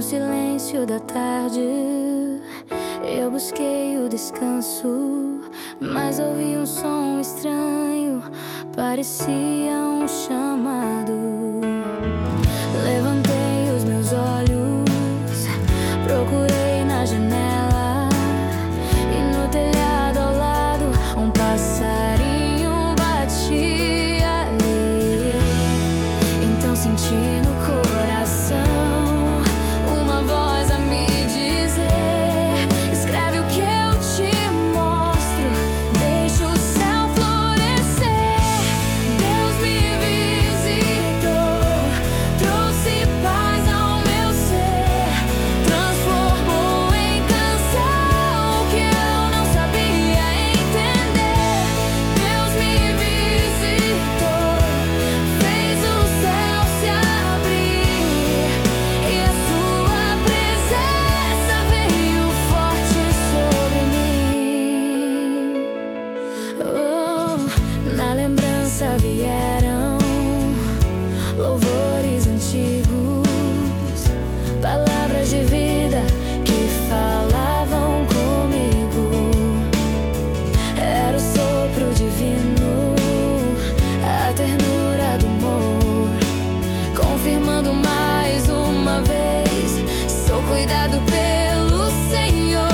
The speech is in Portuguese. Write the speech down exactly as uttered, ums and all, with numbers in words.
silêncio da tarde eu busquei o descanso, mas ouvi um som estranho, parecia um chamado. Levantei os meus olhos, procurei na janela e no telhado ao lado um passarinho batia ali. Então senti no coração uma voz a me dizer: escreve o que eu te mostro, deixa o céu florescer. Deus me visitou, trouxe paz ao meu ser, transformou em canção o que eu não sabia entender. Deus me visitou, fez o céu se abrir e a sua presença veio forte sobre mim. Oh, na lembrança vieram louvores antigos, palavras de vida que falavam comigo. Era o sopro divino, a ternura do amor, confirmando mais uma vez: sou cuidado pelo Senhor.